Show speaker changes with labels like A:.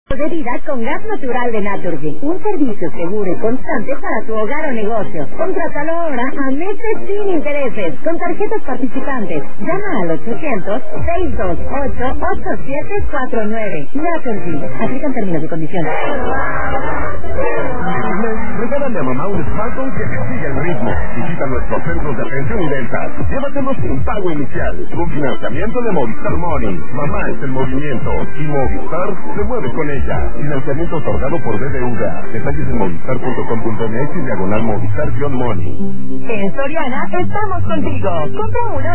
A: De vida con gas natural de Naturgy. Un servicio seguro y constante para tu hogar o negocio. Contrátalo ahora a meses sin intereses con tarjetas participantes. Llama al 800-628-8749. Naturgy. Aplican términos y condiciones.
B: Regálale a mamá un smartphone que te siga el ritmo. Visita nuestros centros de atención y ventas. Llévatelos sin pago inicial. Con financiamiento de Movistar Money. Mamá es el movimiento. Y Movistar se mueve con ella. Financiamiento otorgado por BBVA. Detalles en movistar.com.mx /Movistar-Money.
A: En Soriana estamos contigo. Compra uno